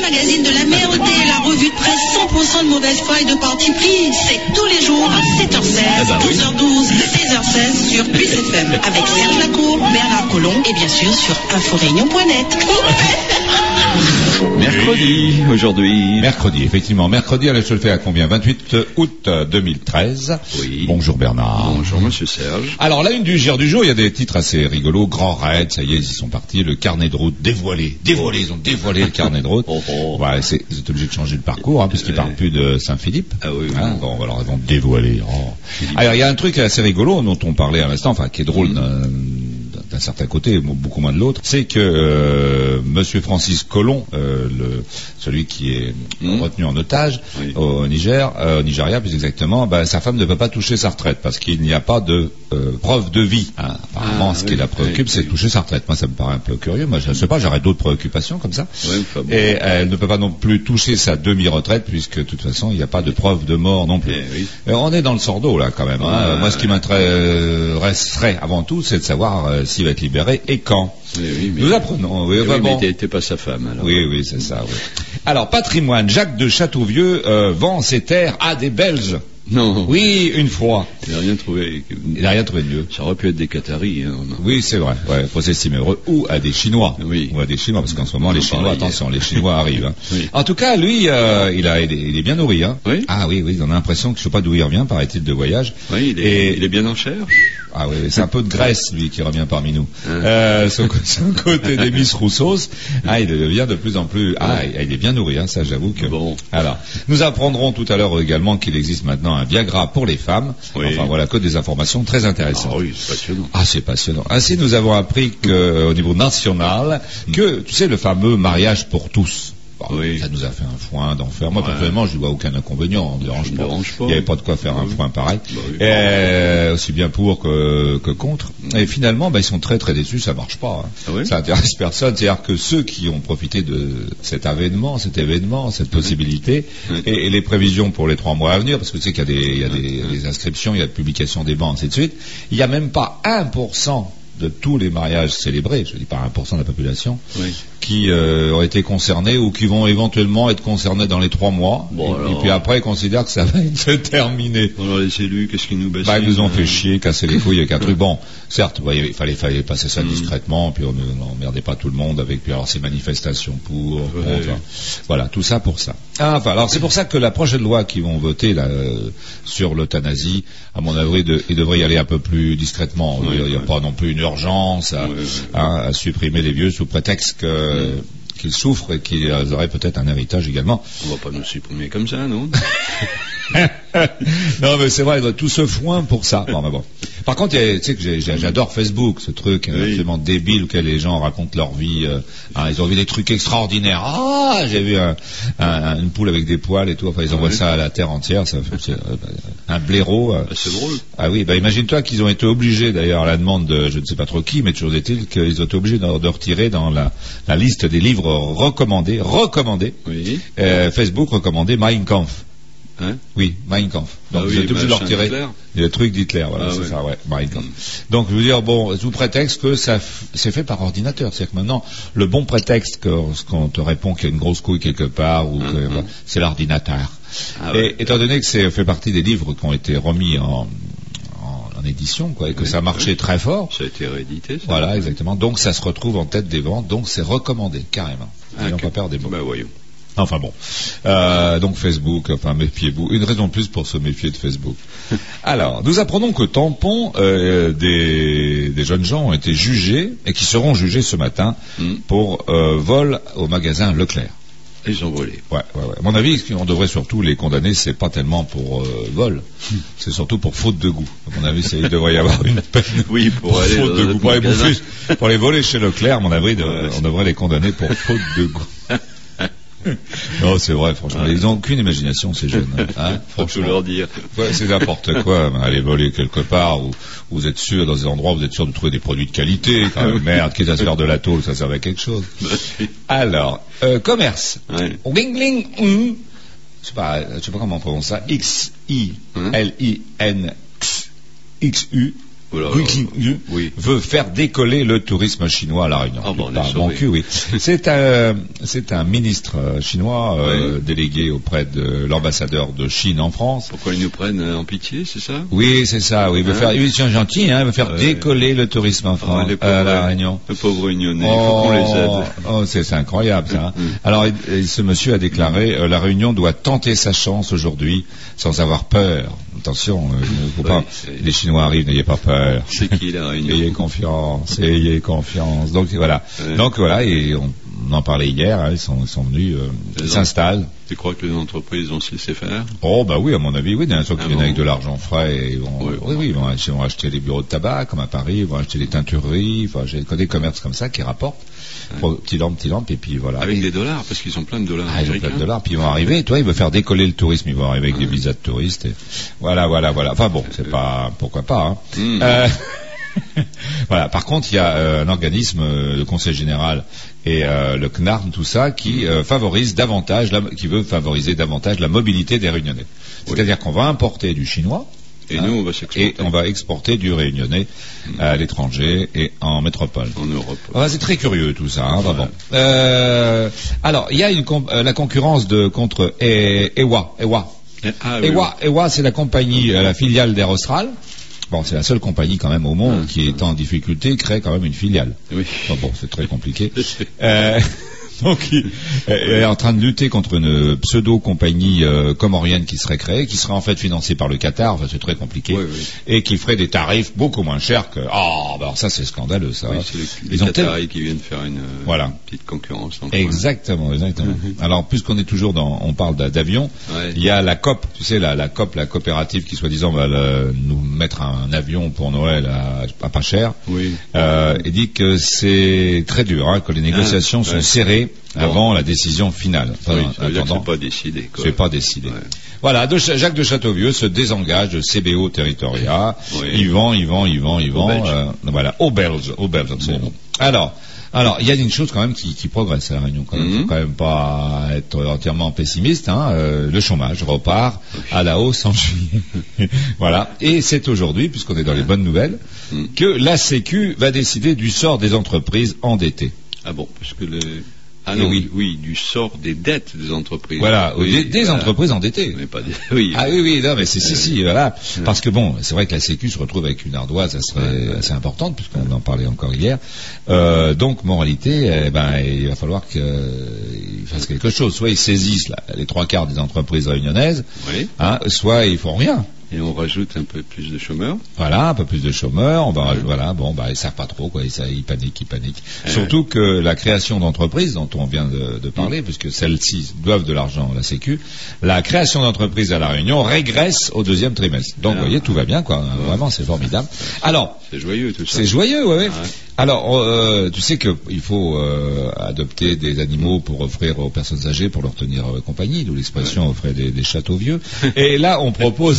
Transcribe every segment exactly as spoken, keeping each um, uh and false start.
magazine de la merde et la revue de presse cent pour cent de mauvaise foi et de parti pris. C'est tous les jours à sept heures seize, ah bah oui. douze heures douze, seize heures seize sur Plus F M avec Serge Lacour, Bernard Collomb et bien sûr sur inforéunion point net. Mercredi, aujourd'hui. Mercredi, effectivement. Mercredi, allez, je le fais à combien? vingt-huit août deux mille treize. Oui. Bonjour Bernard. Bonjour Monsieur Serge. Alors, la une du G R du jour, il y a des titres assez rigolos. Grand raid, ça y est, ils y sont partis. Le carnet de route dévoilé. Dévoilé, ils ont dévoilé le carnet de route. Oh, oh. Ouais, c'est, vous êtes obligé de changer le parcours, hein, puisqu'ils ne parlent plus de Saint-Philippe. Ah oui, oui. Hein, bon, alors ils vont dévoiler. Oh. Alors, il y a un truc assez rigolo dont on parlait à l'instant, enfin, qui est drôle. Mmh. Euh, d'un certain côté, beaucoup moins de l'autre, c'est que euh, Monsieur Francis Collomb, euh, le, celui qui est mmh. retenu en otage oui. au Niger, euh, au Nigeria plus exactement, bah, sa femme ne peut pas toucher sa retraite parce qu'il n'y a pas de euh, preuve de vie. Hein. Apparemment, ah, ce oui, qui la préoccupe, oui, c'est oui. de toucher sa retraite. Moi, ça me paraît un peu curieux. Moi, je ne sais pas, j'aurais d'autres préoccupations comme ça. Oui, bon. Et elle ne peut pas non plus toucher sa demi-retraite puisque de toute façon, il n'y a pas de preuve de mort non plus. Et oui. Et on est dans le sordeau là quand même. Hein. Ah, Moi, ce qui m'intéresserait avant tout, c'est de savoir euh, s'il va être libéré et quand. Oui, oui, mais... Nous apprenons. Oui, oui, enfin, mais bon. t'es pas sa femme. Alors. Oui, oui, c'est ça. Oui. Alors, patrimoine. Jacques de Châteauvieux euh, vend ses terres à des Belges. Non. Oui, une fois. Il n'a rien trouvé. Il n'a rien trouvé de mieux. Ça aurait pu être des Qataris. Hein. Oui, c'est vrai. Ouais, faut s'estimer heureux. Ou à des Chinois. Oui. Ou à des Chinois, parce qu'en ce moment, les Chinois, pareil. attention, les Chinois arrivent. Hein. Oui. En tout cas, lui, euh, il, a, il, est, il est bien nourri. Hein. Oui. Ah oui, oui, on a l'impression que je ne sais pas d'où il revient, paraît-il, de voyage. Oui, il est, Et... il est bien en chair. Ah oui, c'est un peu de graisse, lui, qui revient parmi nous. Ah. Euh, son, son côté des Miss Roussos, ah, il devient de plus en plus... Ah, il est bien nourri, hein, ça, j'avoue que... Bon. Alors, nous apprendrons tout à l'heure également qu'il existe maintenant un Viagra pour les femmes. Oui. Enfin, voilà que des informations très intéressantes. Ah oui, c'est passionnant. Ah, c'est passionnant. Ainsi, nous avons appris qu'au niveau national, que, tu sais, le fameux mariage pour tous... Bon, oui. Ça nous a fait un foin d'enfer. Moi, ouais. personnellement, je ne vois aucun inconvénient. On ne dérange pas. dérange pas. Il n'y avait pas de quoi faire oui. un foin pareil. Bah oui, et, aussi bien pour que, que contre. Et finalement, bah, ils sont très très déçus. Ça marche pas. Hein. Ah oui. Ça intéresse personne. C'est-à-dire que ceux qui ont profité de cet événement, cet événement, cette possibilité, oui. et, et les prévisions pour les trois mois à venir, parce que tu sais qu'il y a des, il y a des, oui. des inscriptions, il y a des publications des bancs, ainsi de suite. Il n'y a même pas un pour cent de tous les mariages célébrés, je ne dis pas un pour cent de la population, oui. qui euh, ont été concernés ou qui vont éventuellement être concernés dans les trois mois. Bon, et, alors... et puis après, ils considèrent que ça va être terminé. Alors les élus, qu'est-ce qu'ils nous baissent? Bah, ils nous ont fait chier, casser les couilles avec un truc. Bon, certes, bah, il fallait, fallait passer ça mm. discrètement, puis on n'emmerdait pas tout le monde avec puis alors ces manifestations pour, ouais. contre. Hein. Voilà, tout ça pour ça. Ah, enfin, alors c'est pour ça que la prochaine loi qu'ils vont voter là, euh, sur l'euthanasie, à mon avis, de, il devrait y aller un peu plus discrètement. Ouais, il n'y a ouais. pas non plus une urgence à, ouais, ouais. Hein, à supprimer les vieux sous prétexte que... Mm. qu'ils souffrent et qu'ils auraient peut-être un héritage également. On va pas nous supprimer comme ça, non? Non, mais c'est vrai, tout ce foin pour ça. Bon, mais bon. Par contre, tu sais que j'adore Facebook, ce truc oui. absolument débile où les gens racontent leur vie. Euh, hein, ils ont vu des trucs extraordinaires. Ah, j'ai vu un, un, une poule avec des poils et tout. Enfin, ils envoient oui. ça à la terre entière. Ça fait, euh, un blaireau. Euh. Ah, c'est drôle. Ah oui, bah imagine-toi qu'ils ont été obligés, d'ailleurs, à la demande de je ne sais pas trop qui, mais toujours est-il qu'ils ont été obligés de, de retirer dans la, la liste des livres recommandés, recommandés. Oui. Euh, Facebook recommandé Mein Kampf. Hein? Oui, Mein Kampf. Donc ah vous oui, êtes obligé de le retirer. Hitler. Le truc d'Hitler, voilà, ah c'est ouais. ça, ouais, Mein Kampf. Mm. Donc je veux dire, bon, sous prétexte que ça f- c'est fait par ordinateur, c'est-à-dire que maintenant, le bon prétexte que qu'on te répond qu'il y a une grosse couille quelque part, ou mm-hmm. que, voilà, c'est l'ordinateur. Ah ouais. Et étant donné que c'est fait partie des livres qui ont été remis en en édition, quoi, et que oui, ça marchait oui. très fort. Ça a été réédité, ça. Voilà, exactement. Donc ça se retrouve en tête des ventes, donc c'est recommandé, carrément. N'ayons pas peur des mots. Ben voyons. Enfin bon, euh, donc Facebook, enfin méfiez-vous. Une raison de plus pour se méfier de Facebook. Alors, nous apprenons que tampons euh, des, des jeunes gens ont été jugés et qui seront jugés ce matin mm. pour euh, vol au magasin Leclerc. Ils ont volé. Ouais, ouais, ouais. À mon avis, on devrait surtout les condamner, c'est pas tellement pour euh, vol, c'est surtout pour faute de goût. À mon avis, c'est, il devrait y avoir une peine. Oui, pour, pour aller faute de goût, pour les bouffer, pour les voler chez Leclerc. À mon avis, de, ouais, on devrait les condamner pour faute de goût. Non, c'est vrai, franchement. Ouais. Ils n'ont aucune imagination, ces jeunes. Hein, faut tout leur dire. Ouais, c'est n'importe quoi. Aller voler quelque part où, où vous êtes sûr, dans des endroits où vous êtes sûr de trouver des produits de qualité. Quand même, merde, quitte à se faire de la tôle, ça servait à quelque chose. Alors, euh, commerce. Ouais. Ringling, mm, je sais pas, je sais pas comment on prononce ça. X I L I N X U. Voilà, Hu Qingyu oui. veut faire décoller le tourisme chinois à La Réunion. Ah bon, on est Par sauvé. mon cul, oui. C'est un, c'est un ministre chinois euh, Oui. délégué auprès de l'ambassadeur de Chine en France. Pourquoi ils nous prennent en pitié, c'est ça? Oui, c'est ça. Oui, il veut Hein? faire. Ils sont gentils, hein. Il veut faire Ouais. décoller le tourisme en France, Ah, les à La pauvres, Réunion. les pauvres Réunionnais, il faut qu'on les aide. Oh, c'est c'est incroyable ça. Mm. Alors, il- il- ce monsieur a déclaré euh, la Réunion doit tenter sa chance aujourd'hui sans avoir peur. Attention, euh, faut Oui, pas. c'est- Les Chinois arrivent, n'ayez pas peur. C'est qui la Réunion? Ayez confiance, ayez confiance. Donc voilà. Ouais. Donc voilà, et on, on en parlait hier. Hein, ils sont, ils sont venus, euh, ils Les s'installent. Tu crois que les entreprises vont se laisser faire? Oh bah oui, à mon avis, oui. Des gens qui Ah viennent bon? avec de l'argent frais, et ils vont, Oui, oui, oui, ils vont, acheter, ils vont acheter des bureaux de tabac, comme à Paris, ils vont acheter des teintureries. Enfin, j'ai des commerces comme ça qui rapportent. Pour petit lampe, petit lampe, et puis voilà. Avec Et- des dollars, parce qu'ils ont plein de dollars Ah, ils ont plein américains. de dollars, puis ils vont arriver, toi, ils veulent faire décoller le tourisme, ils vont arriver avec des visas de touristes, et voilà, voilà, voilà. Enfin bon, c'est pas, pourquoi pas, hein. Mm. Euh, voilà. Par contre, il y a euh, un organisme, euh, le Conseil général et euh, le C N A R M, tout ça, qui euh, favorise davantage, la, qui veut favoriser davantage la mobilité des Réunionnais. C'est-à-dire qu'on va importer du chinois. Et hein, nous, on va et s'exporter on va exporter du Réunionnais à l'étranger et en métropole. en Europe. Enfin, c'est très curieux tout ça, hein, Ouais. vraiment. Euh, alors, il y a une com- euh, la concurrence de contre E- Ewa. Ewa. Eh, Ah, oui, Ewa, Ewa, c'est la compagnie, euh, la filiale d'Air Austral. Bon, c'est la seule compagnie quand même au monde Ouais. qui est en difficulté, crée quand même une filiale. oui. Bon, bon, c'est très compliqué. Euh, donc, il elle est en train de lutter contre une pseudo-compagnie euh, comorienne qui serait créée, qui serait en fait financée par le Qatar, enfin, c'est très compliqué, Oui, oui. et qui ferait des tarifs beaucoup moins chers que... Ah, bah alors ça c'est scandaleux, ça. Oui, c'est les, Ils les ont Qataris qui viennent faire une euh, Voilà. petite concurrence. dans le coin. Exactement, exactement. Alors, puisqu'on est toujours dans, on parle d'a- d'avion, Ouais. il y a la C O P, tu sais, la, la C O P, la coopérative qui soi-disant va le- nous mettre un avion pour Noël à, à pas cher, Oui. euh, et dit que c'est très dur, hein, que les négociations Ah, sont ouais. serrés Bon. avant la décision finale. Oui, Enfin, ça veut dire que attendant, c'est pas décidé. quoi. c'est pas décidé. Ouais. Voilà, de Ch- Jacques de Châteauvieux se désengage de C B O Territoria. Oui. Il vend, il vend, il vend, il vend. Belges. euh, voilà, aux Belges, aux Belges, absolument. Alors, alors, il y a une chose quand même qui, qui progresse à la Réunion. Quand même, Mhm. faut quand même pas être entièrement pessimiste. Hein, euh, le chômage repart à la hausse en juillet. Voilà, et c'est aujourd'hui, puisqu'on est dans les bonnes nouvelles, Mhm. que la Sécu va décider du sort des entreprises endettées. Ah bon, parce que le... Ah Eh non, oui. oui. du sort des dettes des entreprises. Voilà, oui, des, des voilà. entreprises endettées. Mais pas des... Oui. Ah oui, oui, non, mais c'est si, si, voilà. Parce que bon, c'est vrai que la Sécu se retrouve avec une ardoise, ça serait assez importante, puisqu'on en parlait encore hier. Euh, donc, moralité, eh ben, il va falloir qu'ils fassent quelque chose. Soit ils saisissent là, les trois quarts des entreprises réunionnaises, Oui. hein, soit ils font rien. Et on rajoute un peu plus de chômeurs. Voilà, un peu plus de chômeurs, on va, voilà, bon, bah, ils savent pas trop, quoi, ils, ça- ils paniquent, ils paniquent. Ouais. Surtout que la création d'entreprises, dont on vient de, de parler, puisque celles-ci doivent de l'argent à la Sécu, la création d'entreprises à La Réunion régresse au deuxième trimestre. Donc, Ah. vous voyez, tout va bien, quoi, vraiment, c'est formidable. Alors, C'est joyeux tout ça. c'est joyeux, ouais, ouais. Ouais. Alors, euh, tu sais qu'il faut euh, adopter des animaux pour offrir aux personnes âgées, pour leur tenir euh, compagnie, d'où l'expression offrir des, des châteaux vieux. Et là, on propose...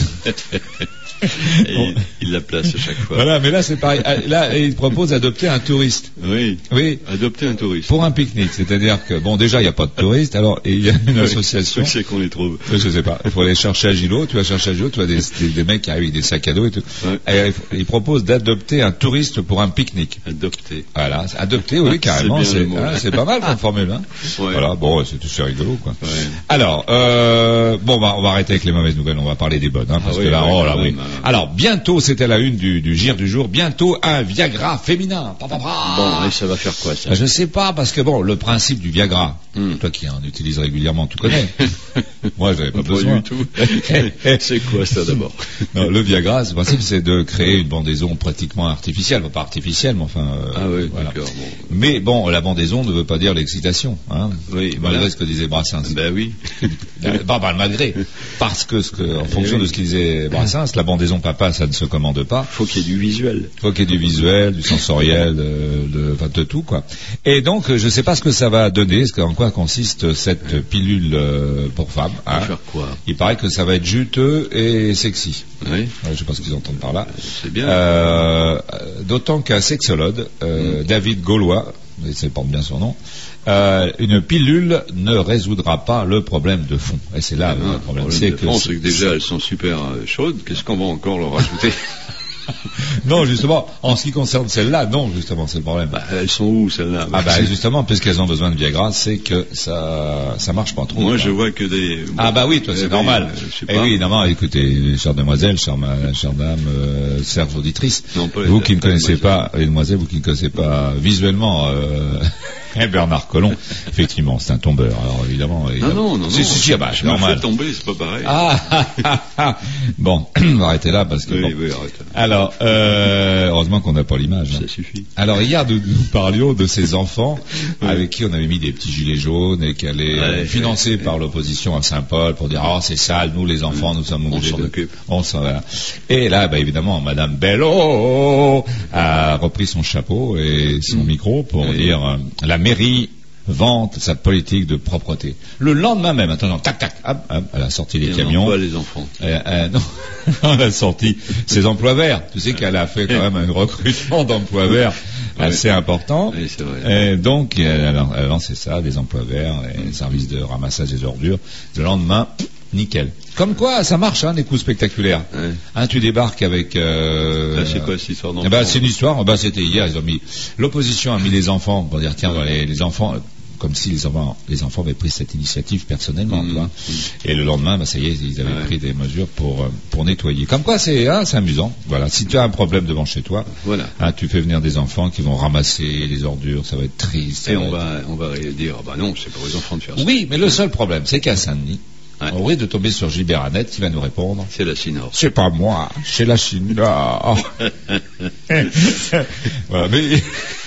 Et il, il la place à chaque fois. Voilà, mais là c'est pareil. Ah, là, il propose d'adopter un touriste. Oui. Oui, Adopter un touriste. pour un pique-nique. C'est-à-dire que, bon, déjà, il n'y a pas de touristes, alors et il y a une association. Où c'est qu'on les trouve? Je sais pas. Il faut aller chercher à Gilo. Tu vas chercher à Gilo, tu as des, des, des mecs qui arrivent avec des sacs à dos et tout. Ouais. Et il propose d'adopter un touriste pour un pique-nique. Adopter. Voilà, adopter, oui, carrément. C'est bien C'est le mot. hein, c'est pas mal comme formule. Hein. Ouais. Voilà, bon, c'est c'est rigolo, quoi. Ouais. Alors, euh, bon, bah, on va arrêter avec les mauvaises nouvelles. On va parler des bonnes, hein, parce Ah oui, que là, oui, oh là, quand oui. même, hein. Alors, bientôt, c'était la une du, du G I R du jour. Bientôt, un Viagra féminin. Pa, pa, pa. Bon, et ça va faire quoi ça? Ah, je ne sais pas, parce que bon, le principe du Viagra, Hmm. toi qui en utilises régulièrement, tu connais. Moi, je n'avais pas Pas besoin. du tout. C'est quoi ça d'abord? Non, le Viagra, le principe, c'est de créer une bandaison pratiquement artificielle. Enfin, pas artificielle, mais enfin... euh, Ah oui, voilà. d'accord. Bon. Mais bon, la bandaison ne veut pas dire l'excitation. Hein, Oui, malgré voilà. ce que disait Brassens. Ben oui. Euh, Pas mal malgré. Parce que, ce que en fonction oui. de ce qu'il disait Brassens, la bandaison papa, ça ne se commande pas. Faut qu'il y ait du visuel. Il faut qu'il y ait du visuel, du sensoriel, de, de, enfin, de tout, quoi. Et donc, euh, je ne sais pas ce que ça va donner, ce que- en quoi consiste cette pilule euh, pour femmes. hein. Pour faire quoi? Il paraît que ça va être juteux et sexy. Oui. Ouais, je ne sais pas ce qu'ils entendent par là. C'est bien. Euh, D'autant qu'un sexologue, euh, David Gaulois, il se porte bien son nom, euh, une pilule ne résoudra pas le problème de fond. Et c'est là Ah, le problème. le C'est problème de que fond, c'est que déjà elles sont super euh, chaudes. Qu'est-ce qu'on va encore leur rajouter? Non, justement, en ce qui concerne celles-là, non, justement, c'est le problème. Bah, elles sont où, celles-là? Ah bah justement, puisqu'elles ont besoin de Viagra, c'est que ça ça marche pas trop. Moi, quoi. je vois que des... Ah bah oui, toi, c'est eh normal. Oui, eh oui, évidemment, écoutez, chère demoiselle, chère, ma, chère dame, euh, chère auditrice, non, pas vous les, qui ne connaissez pas, les demoiselles, vous qui ne connaissez pas visuellement... Euh, Bernard Collomb, effectivement, c'est un tombeur. Alors évidemment, non, non, non, si, si, si, ah bah, je me fais tomber, c'est pas pareil. Ah, ah, ah, ah. Bon, on va arrêter là parce que. Oui, bon. oui, arrête. Alors, euh, heureusement qu'on n'a pas l'image. Ça hein. suffit. Alors hier, nous, nous parlions de ces enfants oui. avec qui on avait mis des petits gilets jaunes et qui allaient ouais, financés ouais, par ouais. l'opposition à Saint-Paul pour dire oh c'est sale, nous les enfants, nous sommes obligés. On s'en occupe. On s'en va. Et là, bah, évidemment, Madame Bello a repris son chapeau et son mmh. micro pour oui. dire euh, la mairie vante sa politique de propreté. Le lendemain même, attends, tac, tac, hop, hop, elle a sorti les et camions. Pas les enfants. Euh, euh, non, elle a sorti ses emplois verts. Tu sais qu'elle a fait quand même un recrutement d'emplois verts assez important. Oui, c'est vrai. Et donc, elle a, elle a lancé ça, des emplois verts, et services de ramassage des ordures. Le lendemain, nickel. Comme quoi, ça marche, hein, les coups spectaculaires. Ouais. Hein, tu débarques avec. Euh, Là, c'est quoi cette histoire d'enfants? Eh ben, c'est une histoire. Ben, c'était hier. Ils ont mis. L'opposition a mis les enfants pour dire tiens, ouais. les, les enfants. Comme si les enfants, les enfants avaient pris cette initiative personnellement, mmh, mmh. Et le lendemain, bah, ça y est, ils avaient ouais. pris des mesures pour pour nettoyer. Comme quoi, c'est hein, c'est amusant. Voilà. Si tu as un problème devant chez toi, voilà. Hein, tu fais venir des enfants qui vont ramasser les ordures, ça va être triste. Et va on être... va on va dire bah non, c'est pas aux enfants de faire ça. Oui, mais le seul problème, c'est qu'à Saint-Denis, ouais. on risque de tomber sur Gilbert Annette qui va nous répondre. C'est la Chine-Nord. C'est pas moi, c'est la Chine-Nord. Voilà, mais.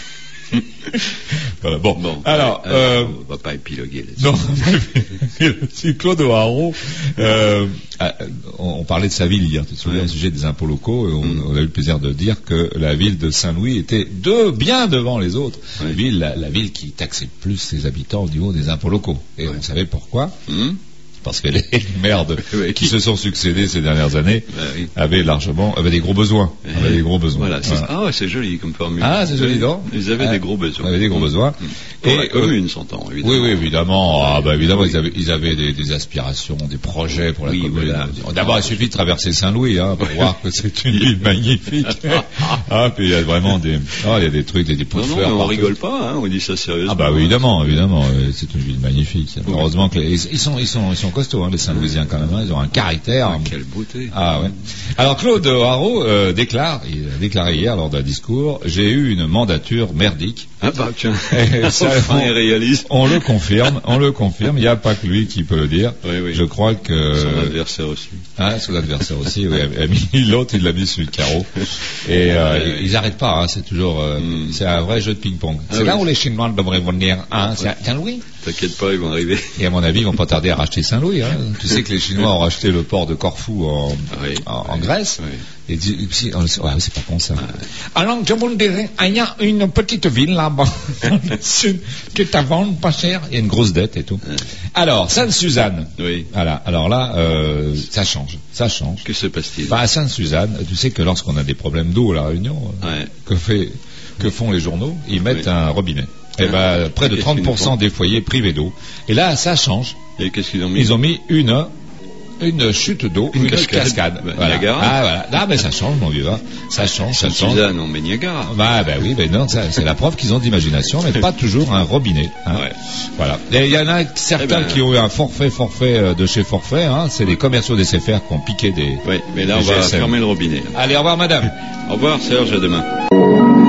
Voilà, bon. bon, alors, ouais, euh, on va pas épiloguer là-dessus. Non, c'est Claude O'Haraud. Euh, on, on parlait de sa ville hier, tu te souviens, ouais. au sujet des impôts locaux, et on, mm. on a eu le plaisir de dire que la ville de Saint-Louis était de bien devant les autres ouais. villes, la, la ville qui taxait plus ses habitants au niveau des impôts locaux. Et ouais. on savait pourquoi. Mm. Parce que les maires de, oui. qui se sont succédés ces dernières années bah, oui. avaient largement avaient des gros besoins. Et avaient des gros besoins. Voilà, c'est, ah ouais, c'est joli comme formule. Ah, c'est joli, non? Ils avaient ah, des gros besoins. Ils avaient des gros besoins. Mmh. Pour et la commune, euh, s'entend, évidemment. Oui, oui, évidemment. Ah, bah, évidemment, ils avaient, ils avaient des, des aspirations, des projets pour la oui, commune. Voilà. D'abord, il suffit de traverser Saint-Louis, hein, pour voir que c'est une ville magnifique. Ah, puis il y a vraiment des, ah, il y a des trucs, des, des pots de fleurs. Non, non, on rigole pas, hein, on dit ça sérieusement. Ah, bah, évidemment, évidemment. C'est une ville magnifique. Heureusement que les, ils sont, ils sont, ils sont costauds, hein, les Saint-Louisiens. Quand même, hein, ils ont un caractère. Ah, quelle beauté. Ah ouais. Alors Claude O'Haraud euh, déclare, il a déclaré hier lors d'un discours, j'ai eu une mandature merdique. Ah bah tiens. Ça, enfin, on, il réalise. On le confirme, on le confirme. Il n'y a pas que lui qui peut le dire. Oui, oui. Je crois que son adversaire aussi. Ah, son adversaire aussi. Oui, a mis l'autre, il l'a mis sur le carreau. Et euh, ils n'arrêtent pas. Hein, c'est toujours, euh, mm. c'est un vrai jeu de ping-pong. Ah, c'est oui. là où les Chinois devraient venir. Hein, c'est Saint-Louis. T'inquiète pas, ils vont arriver. Et à mon avis, ils vont pas tarder à racheter Saint-Louis. Hein. Tu sais que les Chinois ont racheté le port de Corfou en, oui, en, en oui, Grèce. Oui. Et si, on, ouais, c'est pas con ça. Ah, ouais. Alors, je vous le dirais, il y a une petite ville là-bas, qui est à vendre pas cher. Il y a une grosse dette et tout. Ouais. Alors, Sainte-Suzanne. Oui. Voilà. Alors là, euh, ça change. Ça change. Que se passe-t-il? Bah, à Sainte-Suzanne, tu sais que lorsqu'on a des problèmes d'eau à la Réunion, ouais. que fait, que font les journaux? Ils mettent oui. un robinet. Eh ben, près de trente pour cent des foyers privés d'eau. Et là, ça change. Et qu'est-ce qu'ils ont mis? Ils ont mis une, une chute d'eau, une, une cascade. cascade. Bah, voilà. Niagara. Ah, voilà. Ah, mais ça change, mon vieux. Hein. Ça change, ça change. Suzanne, on met Niagara. Bah, bah oui, ben non, ça, c'est la preuve qu'ils ont d'imagination, mais pas toujours un robinet. Hein. Ouais. Voilà. Et il y en a certains eh ben, qui ont eu un forfait, forfait de chez forfait, hein. C'est les commerciaux des S F R qui ont piqué des. Oui, mais là, on va fermer le robinet. Allez, au revoir, madame. Au revoir, Serge, à demain.